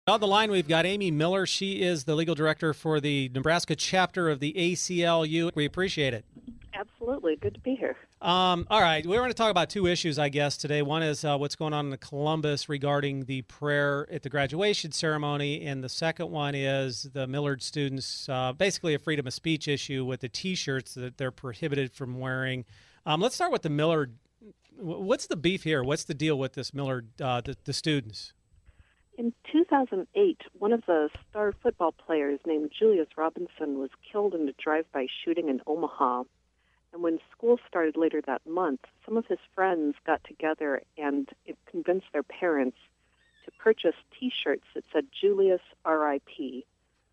On the line, we've got Amy Miller. She is the legal director for the Nebraska chapter of the ACLU. We appreciate it. Absolutely. Good to be here. All right. We're going to talk about two issues, I guess, today. One is what's going on in Columbus regarding the prayer at the graduation ceremony, and the second one is the Millard students, basically a freedom of speech issue with the T-shirts that they're prohibited from wearing. Let's start with the Millard. What's the beef here? What's the deal with this Millard, the students? In 2008, one of the star football players named Julius Robinson was killed in a drive-by shooting in Omaha. And when school started later that month, some of his friends got together and convinced their parents to purchase T-shirts that said Julius R.I.P.,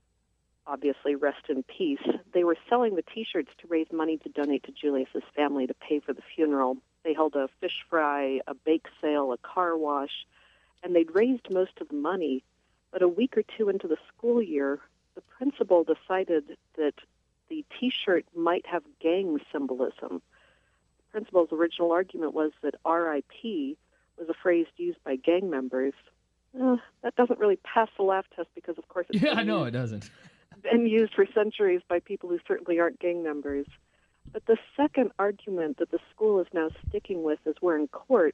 obviously rest in peace. They were selling the T-shirts to raise money to donate to Julius's family to pay for the funeral. They held a fish fry, a bake sale, a car wash, and they'd raised most of the money. But a week or two into the school year, the principal decided that the T-shirt might have gang symbolism. The principal's original argument was that RIP was a phrase used by gang members. That doesn't really pass the laugh test because, of course, it's it doesn't. been used for centuries by people who certainly aren't gang members. But the second argument that the school is now sticking with as we're in court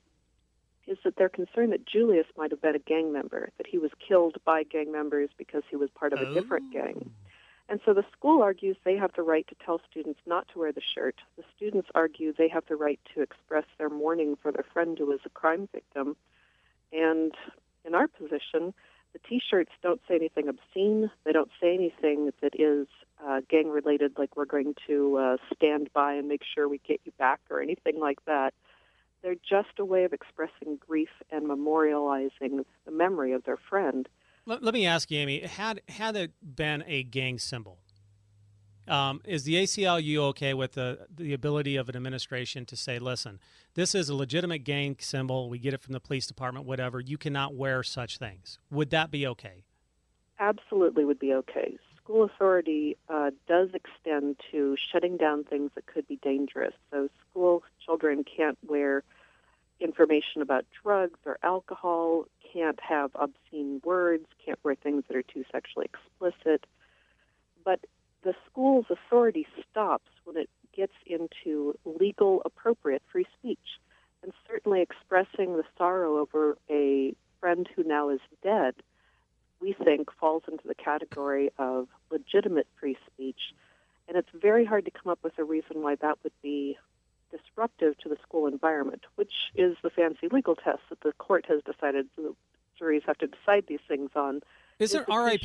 is that they're concerned that Julius might have been a gang member, that he was killed by gang members because he was part of a different gang. And so the school argues they have the right to tell students not to wear the shirt. The students argue they have the right to express their mourning for their friend who was a crime victim. And in our position, the T-shirts don't say anything obscene. They don't say anything that is gang-related, like we're going to stand by and make sure we get you back or anything like that. They're just a way of expressing grief and memorializing the memory of their friend. Let me ask you, Amy, had it been a gang symbol, is the ACLU okay with the ability of an administration to say, listen, this is a legitimate gang symbol, we get it from the police department, whatever, you cannot wear such things? Would that be okay? Absolutely would be okay. School authority does extend to shutting down things that could be dangerous. So school children can't wear information about drugs or alcohol, can't have obscene words, can't wear things that are too sexually explicit. But the school's authority stops when it gets into legal, appropriate free speech. And certainly expressing the sorrow over a friend who now is dead, we think, falls into the category of legitimate free speech. And it's very hard to come up with a reason why that would be disruptive to the school environment, which is the fancy legal test that the court has decided the juries have to decide these things on. Isn't RIP,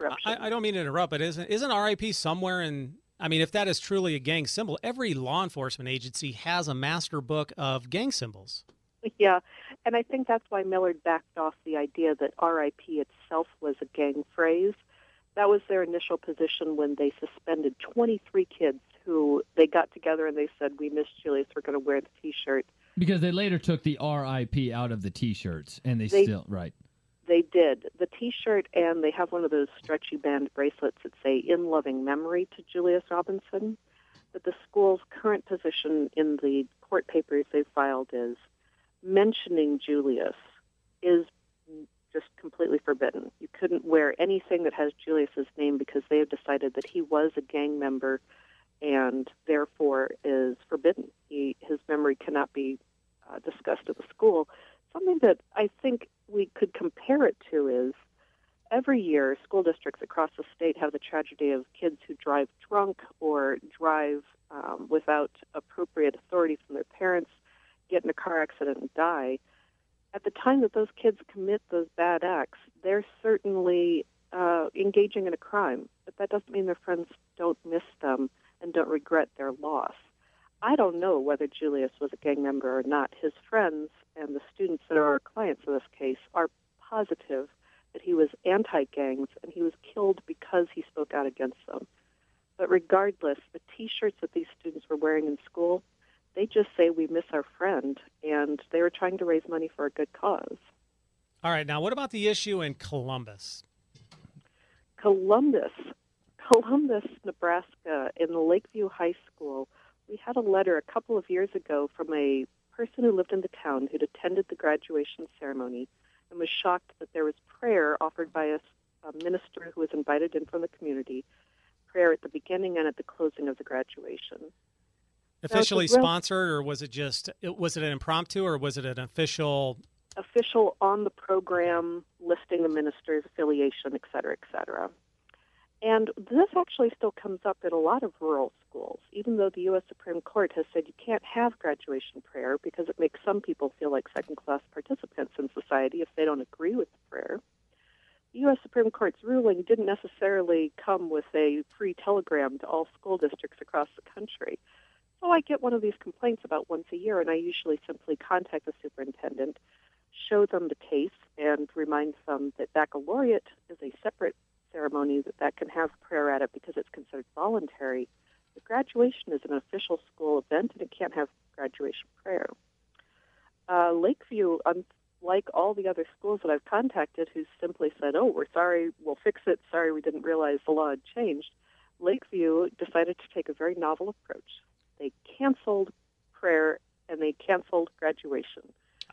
I don't mean to interrupt, but isn't RIP somewhere in, I mean, if that is truly a gang symbol, every law enforcement agency has a master book of gang symbols. Yeah, and I think that's why Millard backed off the idea that RIP itself was a gang phrase. That was their initial position when they suspended 23 kids who they got together and they said, we miss Julius, we're going to wear the T-shirt. Because they later took the RIP out of the T-shirts, and they still, right. They did. The T-shirt, and they have one of those stretchy band bracelets that say, in loving memory to Julius Robinson. But the school's current position in the court papers they filed is mentioning Julius is just completely forbidden. You couldn't wear anything that has Julius's name because they have decided that he was a gang member and therefore is forbidden. His memory cannot be discussed at the school. Something that I think we could compare it to is every year school districts across the state have the tragedy of kids who drive drunk or drive without appropriate authority from their parents, get in a car accident and die. At the time that those kids commit those bad acts, they're certainly engaging in a crime, but that doesn't mean their friends don't miss them and don't regret their loss. I don't know whether Julius was a gang member or not. His friends and the students that are our clients in this case are positive that he was anti-gangs and he was killed because he spoke out against them. But regardless, the T-shirts that these students were wearing in school, they just say we miss our friend, and they were trying to raise money for a good cause. All right, now what about the issue in Columbus? Columbus, Nebraska, in the Lakeview High School, we had a letter a couple of years ago from a person who lived in the town who'd attended the graduation ceremony and was shocked that there was prayer offered by a minister who was invited in from the community, prayer at the beginning and at the closing of the graduation. Officially sponsored, or was it an impromptu, or was it an official on the program listing the minister's affiliation, et cetera, et cetera? And this actually still comes up in a lot of rural schools, even though the U.S. Supreme Court has said you can't have graduation prayer because it makes some people feel like second-class participants in society if they don't agree with the prayer. The U.S. Supreme Court's ruling didn't necessarily come with a free telegram to all school districts across the country. So I get one of these complaints about once a year, and I usually simply contact the superintendent, show them the case, and remind them that baccalaureate is a separate ceremony that can have prayer at it because it's considered voluntary. The graduation is an official school event, and it can't have graduation prayer. Lakeview, unlike all the other schools that I've contacted who simply said, oh, we're sorry, we'll fix it, sorry we didn't realize the law had changed, Lakeview decided to take a very novel approach. They canceled prayer, and they canceled graduation.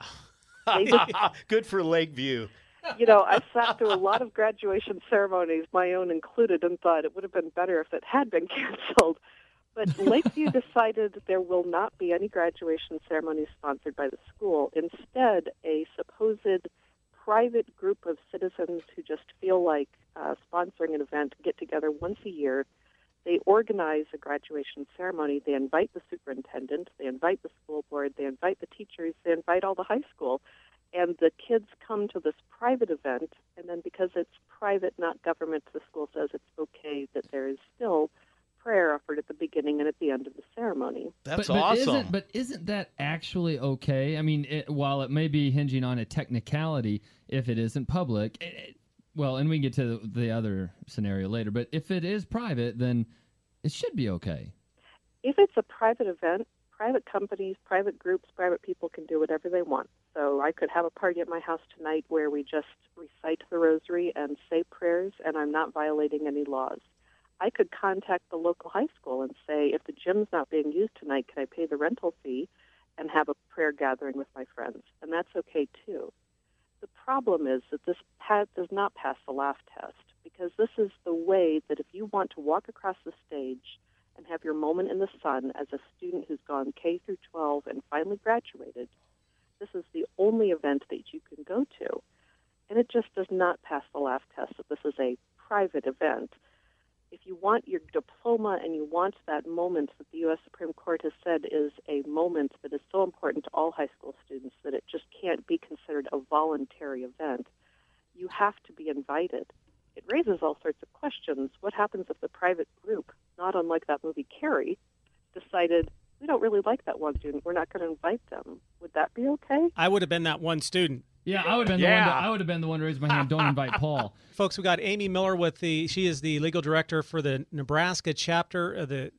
Good for Lakeview. You know, I sat through a lot of graduation ceremonies, my own included, and thought it would have been better if it had been canceled. But Lakeview decided there will not be any graduation ceremonies sponsored by the school. Instead, a supposed private group of citizens who just feel like sponsoring an event get together once a year. They organize a graduation ceremony. They invite the superintendent. They invite the school board. They invite the teachers. They invite all the high school. And the kids come to this private event, and then because it's private, not government, the school says it's okay that there is still prayer offered at the beginning and at the end of the ceremony. That's awesome. But isn't that actually okay? I mean, while it may be hinging on a technicality, if it isn't public, well, and we can get to the other scenario later, but if it is private, then it should be okay. If it's a private event, private companies, private groups, private people can do whatever they want. So I could have a party at my house tonight where we just recite the rosary and say prayers, and I'm not violating any laws. I could contact the local high school and say, if the gym's not being used tonight, can I pay the rental fee and have a prayer gathering with my friends? And that's okay, too. The problem is that this does not pass the laugh test, because this is the way that if you want to walk across the stage and have your moment in the sun as a student who's gone K through 12 and finally graduated, this is the only event that you can go to. And it just does not pass the laugh test that this is a private event. If you want your diploma and you want that moment that the U.S. Supreme Court has said is a moment that is so important to all high school students that it just can't be considered a voluntary event, you have to be invited. It raises all sorts of questions. What happens if the private group, not unlike that movie Carrie, decided, we don't really like that one student, we're not going to invite them? Would that be okay? I would have been that one student. Yeah, I would have been the one to raise my hand. Don't invite Paul. Folks, we got Amy Miller she is the legal director for the Nebraska chapter of the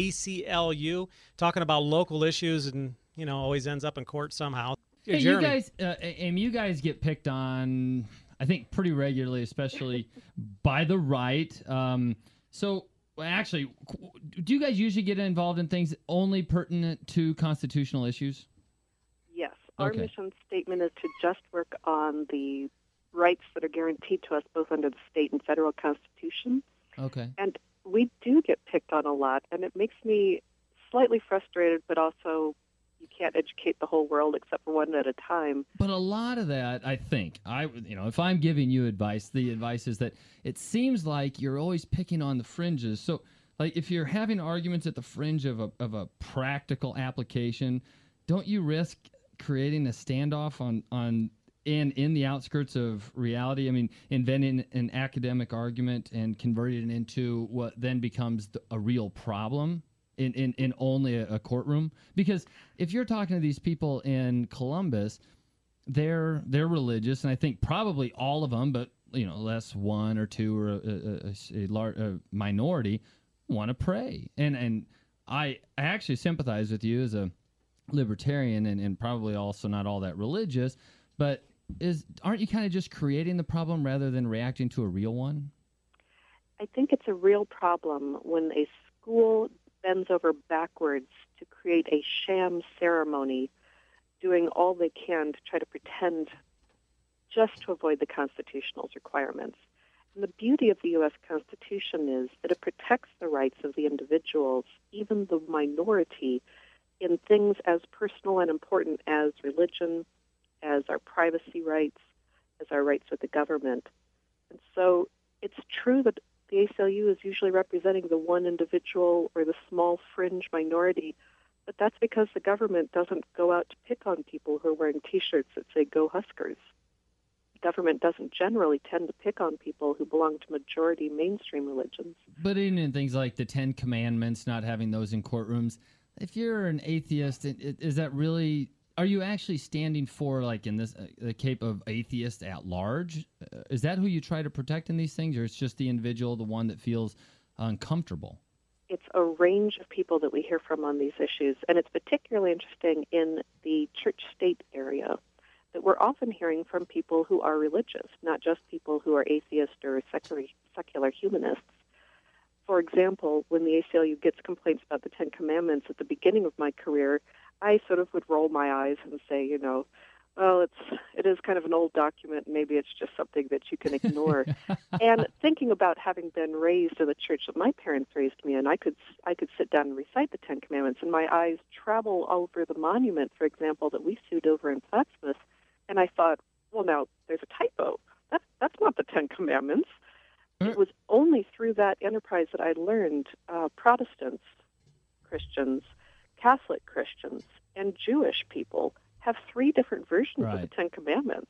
ACLU, talking about local issues, and always ends up in court somehow. Hey, you guys, Amy, you guys get picked on, I think, pretty regularly, especially by the right. So, actually, do you guys usually get involved in things only pertinent to constitutional issues? Yes. Our mission statement is to just work on the rights that are guaranteed to us both under the state and federal constitution. Okay. And we do get picked on a lot, and it makes me slightly frustrated, but also you can't educate the whole world except for one at a time. But a lot of that, I think, if I'm giving you advice, the advice is that it seems like you're always picking on the fringes. So, like, if you're having arguments at the fringe of a practical application, don't you risk creating a standoff in the outskirts of reality? I mean, inventing an academic argument and converting it into what then becomes a real problem in only a courtroom. Because if you're talking to these people in Columbus, they're religious, and I think probably all of them, but less one or two or a minority want to pray. And I actually sympathize with you as a libertarian and probably also not all that religious, but aren't you kind of just creating the problem rather than reacting to a real one? I think it's a real problem when a school bends over backwards to create a sham ceremony, doing all they can to try to pretend just to avoid the Constitutional's requirements. And the beauty of the U.S. Constitution is that it protects the rights of the individuals, even the minority, in things as personal and important as religion, as our privacy rights, as our rights with the government. And so it's true that the ACLU is usually representing the one individual or the small fringe minority, but that's because the government doesn't go out to pick on people who are wearing T-shirts that say "Go Huskers." The government doesn't generally tend to pick on people who belong to majority mainstream religions. But even in things like the Ten Commandments, not having those in courtrooms, if you're an atheist, is that really... Are you actually standing for, like in this, the cape of atheist at large? Is that who you try to protect in these things, or it's just the individual, the one that feels uncomfortable? It's a range of people that we hear from on these issues, and it's particularly interesting in the church-state area that we're often hearing from people who are religious, not just people who are atheist or secular humanists. For example, when the ACLU gets complaints about the Ten Commandments at the beginning of my career, I sort of would roll my eyes and say, well, it is kind of an old document. Maybe it's just something that you can ignore. And thinking about having been raised in the church that my parents raised me in, I could sit down and recite the Ten Commandments, and my eyes travel over the monument, for example, that we sued over in Plattsmouth, and I thought, well, now there's a typo. That's not the Ten Commandments. It was only through that enterprise that I learned Protestants, Christians, Catholic Christians, and Jewish people have three different versions of the Ten Commandments.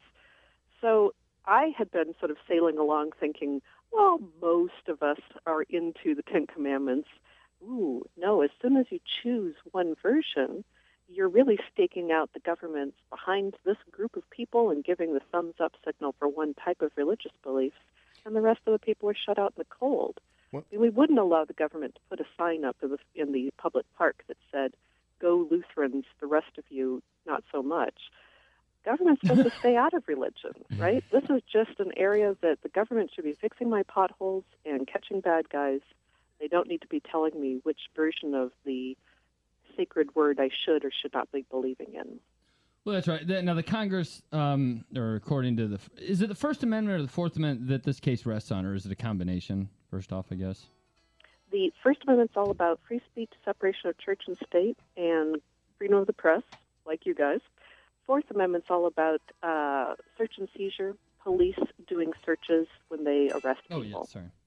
So I had been sort of sailing along thinking, well, most of us are into the Ten Commandments. Ooh, no, as soon as you choose one version, you're really staking out the governments behind this group of people and giving the thumbs-up signal for one type of religious beliefs, and the rest of the people are shut out in the cold. We wouldn't allow the government to put a sign up in the public park that said, "Go Lutherans, the rest of you, not so much." Government's supposed to stay out of religion, right? This is just an area that the government should be fixing my potholes and catching bad guys. They don't need to be telling me which version of the sacred word I should or should not be believing in. Well, that's right. Now, the Congress, or according to is it the First Amendment or the Fourth Amendment that this case rests on, or is it a combination, first off, I guess? The First Amendment's all about free speech, separation of church and state, and freedom of the press, like you guys. Fourth Amendment's all about search and seizure, police doing searches when they arrest people. Oh, yeah,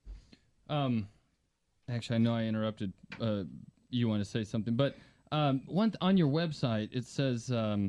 sorry. Actually, I know I interrupted. You want to say something, but on your website, it says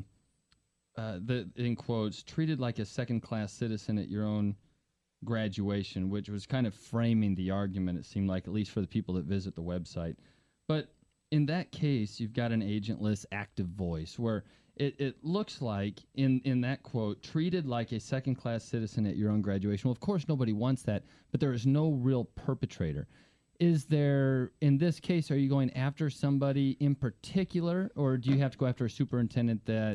that, in quotes, treated like a second-class citizen at your own graduation, which was kind of framing the argument, it seemed like, at least for the people that visit the website. But in that case, you've got an agentless active voice where it looks like, in that quote, treated like a second-class citizen at your own graduation. Well, of course, nobody wants that, but there is no real perpetrator. Is there, in this case, are you going after somebody in particular, or do you have to go after a superintendent that,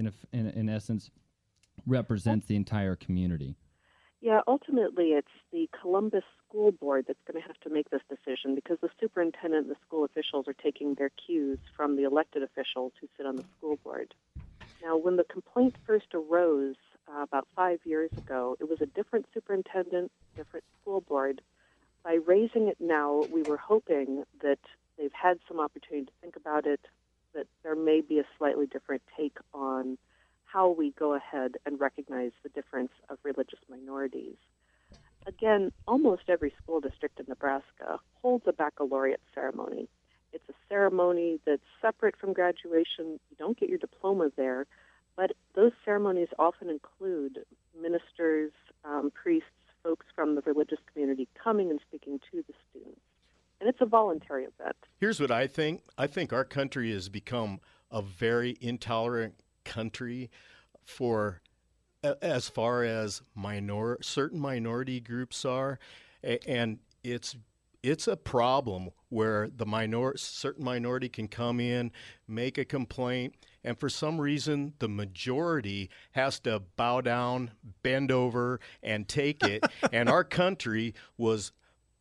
in essence, represents the entire community? Yeah, ultimately it's the Columbus School Board that's going to have to make this decision, because the superintendent and the school officials are taking their cues from the elected officials who sit on the school board. Now, when the complaint first arose about 5 years ago, it was a different superintendent, different school board. By raising it now, we were hoping that they've had some opportunity to think about it, that there may be a slightly different take on how we go ahead and recognize the difference of religious minorities. Again, almost every school district in Nebraska holds a baccalaureate ceremony. It's a ceremony that's separate from graduation. You don't get your diploma there, but those ceremonies often include ministers, priests, folks from the religious community coming and speaking to the students. And it's a voluntary event. Here's what I think. I think our country has become a very intolerant country for as far as certain minority groups are, and it's a problem where the certain minority can come in, make a complaint, and for some reason the majority has to bow down, bend over, and take it. And our country was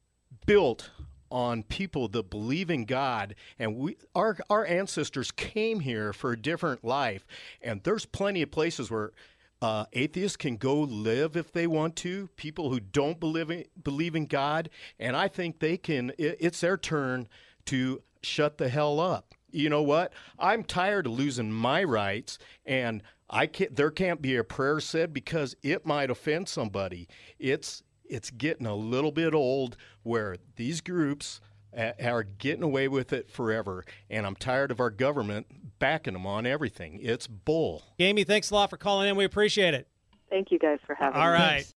built on people that believe in God, and our ancestors came here for a different life. And there's plenty of places where Atheists can go live if they want to. People who don't believe in God, and I think they can. It's their turn to shut the hell up. You know what? I'm tired of losing my rights, and there can't be a prayer said because it might offend somebody. It's getting a little bit old where these groups are getting away with it forever, and I'm tired of our government backing them on everything. It's bull. Gamey, thanks a lot for calling in. We appreciate it. Thank you guys for having me. All right.